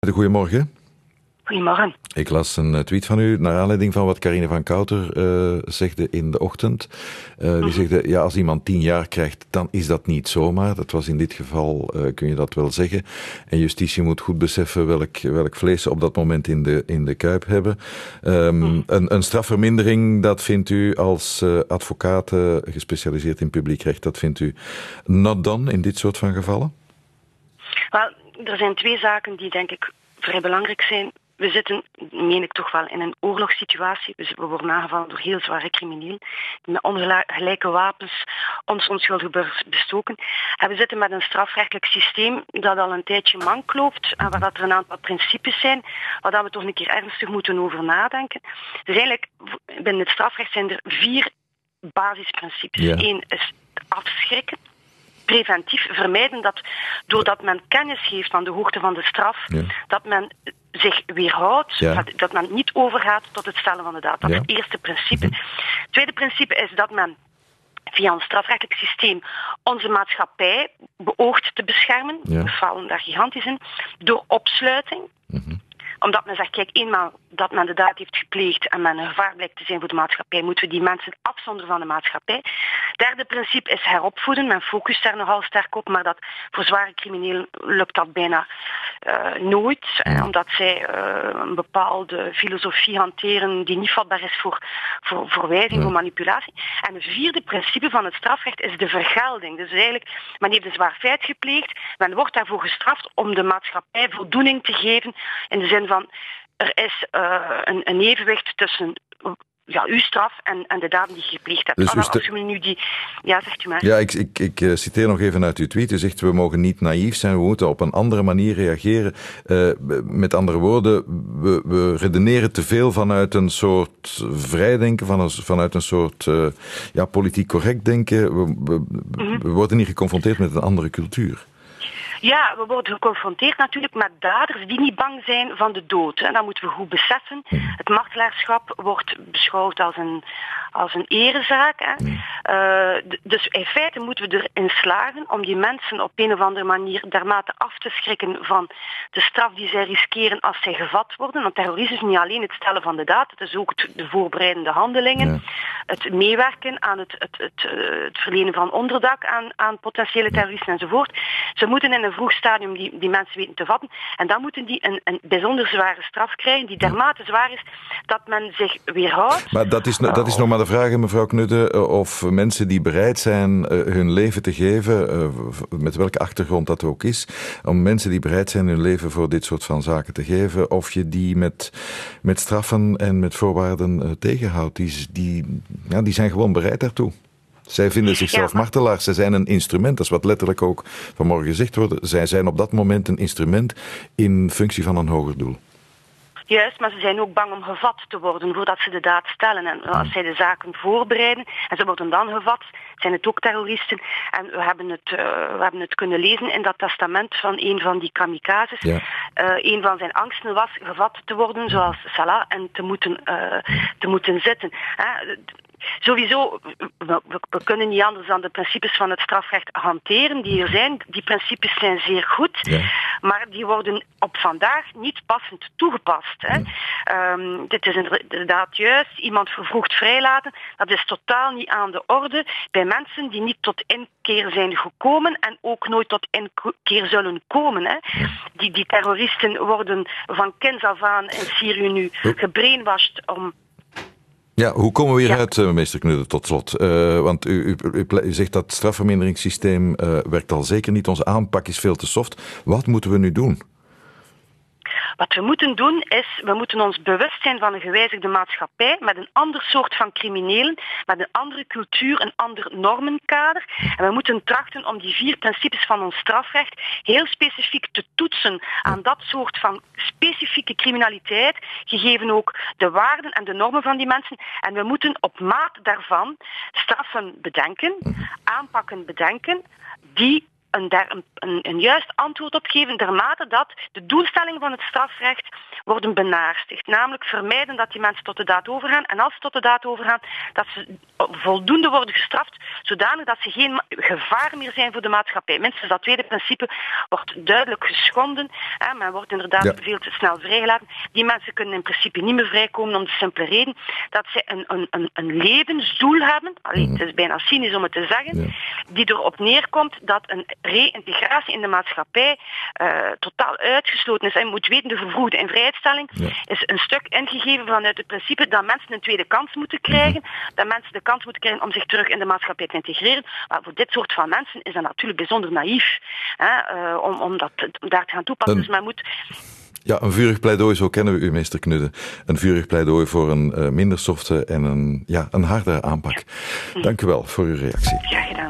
Knudde, goedemorgen. Goedemorgen. Ik las een tweet van u naar aanleiding van wat Carine van Kouter zegde in de ochtend. Die zegde, ja, als iemand 10 jaar krijgt, dan is dat niet zomaar. Dat was in dit geval, kun je dat wel zeggen. En justitie moet goed beseffen welk vlees ze op dat moment in de kuip hebben. Een strafvermindering, dat vindt u als advocaat gespecialiseerd in publiek recht, dat vindt u not done in dit soort van gevallen? Wel, er zijn 2 zaken die denk ik vrij belangrijk zijn. We zitten, meen ik toch wel, in een oorlogssituatie. We worden aangevallen door heel zware criminelen die met ongelijke wapens ons onschuldig bestoken. En we zitten met een strafrechtelijk systeem dat al een tijdje mank loopt en waar dat er een aantal principes zijn waar we toch een keer ernstig moeten over nadenken. Dus eigenlijk, binnen het strafrecht zijn er 4 basisprincipes. Ja. 1 is afschrikken. Preventief vermijden dat doordat men kennis heeft van de hoogte van de straf, dat men zich weerhoudt, dat men niet overgaat tot het stellen van de daad. Dat is het eerste principe. Het tweede principe is dat men via een strafrechtelijk systeem onze maatschappij beoogt te beschermen. We falen daar gigantisch in. Door opsluiting. Omdat men zegt, kijk, eenmaal dat men de daad heeft gepleegd en men een gevaar blijkt te zijn voor de maatschappij, moeten we die mensen afzonderen van de maatschappij. Derde principe is heropvoeden. Men focust daar nogal sterk op, maar dat voor zware criminelen lukt dat bijna nooit. Omdat zij een bepaalde filosofie hanteren die niet vatbaar is voor verwijzing, voor manipulatie. En het vierde principe van het strafrecht is de vergelding. Dus eigenlijk, men heeft een zwaar feit gepleegd, men wordt daarvoor gestraft om de maatschappij voldoening te geven, in de zin van, er is een evenwicht tussen uw straf en de daden die je gepleegd hebt. Dus als u nu die... Ja, zegt u maar. Ja, ik citeer nog even uit uw tweet. U zegt, we mogen niet naïef zijn, we moeten op een andere manier reageren. Met andere woorden, we redeneren te veel vanuit een soort vrijdenken, vanuit een soort politiek correct denken. We worden niet geconfronteerd met een andere cultuur. Ja, we worden geconfronteerd natuurlijk met daders die niet bang zijn van de dood. En dat moeten we goed beseffen. Het martelaarschap wordt beschouwd als een erezaak. Dus in feite moeten we erin slagen om die mensen op een of andere manier dermate af te schrikken van de straf die zij riskeren als zij gevat worden. Want terrorisme is niet alleen het stellen van de daad, het is ook de voorbereidende handelingen, het meewerken aan het verlenen van onderdak aan potentiële terroristen enzovoort. Ze moeten in een vroeg stadium die mensen weten te vatten. En dan moeten die een bijzonder zware straf krijgen, die dermate zwaar is dat men zich weerhoudt. Maar dat is nog maar de vraag, mevrouw Knudde, of mensen die bereid zijn hun leven te geven, met welke achtergrond dat ook is, om mensen die bereid zijn hun leven voor dit soort van zaken te geven, of je die met straffen en met voorwaarden tegenhoudt. Die zijn gewoon bereid daartoe. Zij vinden zichzelf martelaars. Zij zijn een instrument. Dat is wat letterlijk ook vanmorgen gezegd wordt. Zij zijn op dat moment een instrument in functie van een hoger doel. Juist, maar ze zijn ook bang om gevat te worden voordat ze de daad stellen. En als zij de zaken voorbereiden en ze worden dan gevat, zijn het ook terroristen. En we hebben het kunnen lezen in dat testament van een van die kamikazes. Een van zijn angsten was gevat te worden, zoals Salah, en te moeten zitten. Sowieso, we kunnen niet anders dan de principes van het strafrecht hanteren die er zijn. Die principes zijn zeer goed, maar die worden op vandaag niet passend toegepast. Dit is inderdaad juist. Iemand vervroegd vrijlaten, dat is totaal niet aan de orde bij mensen die niet tot inkeer zijn gekomen en ook nooit tot inkeer zullen komen. Die terroristen worden van kinds af aan in Syrië nu gebrainwashed om... Ja, hoe komen we hieruit, meester Knudde, tot slot? Want u zegt dat het strafverminderingssysteem werkt al zeker niet. Onze aanpak is veel te soft. Wat moeten we nu doen? Wat we moeten doen is, we moeten ons bewust zijn van een gewijzigde maatschappij met een ander soort van criminelen, met een andere cultuur, een ander normenkader. En we moeten trachten om die 4 principes van ons strafrecht heel specifiek te toetsen aan dat soort van specifieke criminaliteit, gegeven ook de waarden en de normen van die mensen. En we moeten op maat daarvan straffen bedenken, aanpakken bedenken, die een juist antwoord op geven, dermate dat de doelstelling van het strafrecht worden benaarstigd. Namelijk vermijden dat die mensen tot de daad overgaan. En als ze tot de daad overgaan, dat ze voldoende worden gestraft, zodanig dat ze geen gevaar meer zijn voor de maatschappij. Minstens dat tweede principe wordt duidelijk geschonden. Men wordt inderdaad veel te snel vrijgelaten. Die mensen kunnen in principe niet meer vrijkomen om de simpele reden dat ze een levensdoel hebben. Het is bijna cynisch om het te zeggen. Die erop neerkomt dat een reïntegratie in de maatschappij totaal uitgesloten is. En je moet weten, de vervroegde invrijheidstelling is een stuk ingegeven vanuit het principe dat mensen een tweede kans moeten krijgen. Dat mensen de kans moeten krijgen om zich terug in de maatschappij te integreren. Maar voor dit soort van mensen is dat natuurlijk bijzonder naïef om daar te gaan toepassen. Dus men moet... Ja, een vurig pleidooi, zo kennen we u, meester Knudde. Een vurig pleidooi voor een minder softe en een hardere aanpak. Dank u wel voor uw reactie. Graag gedaan.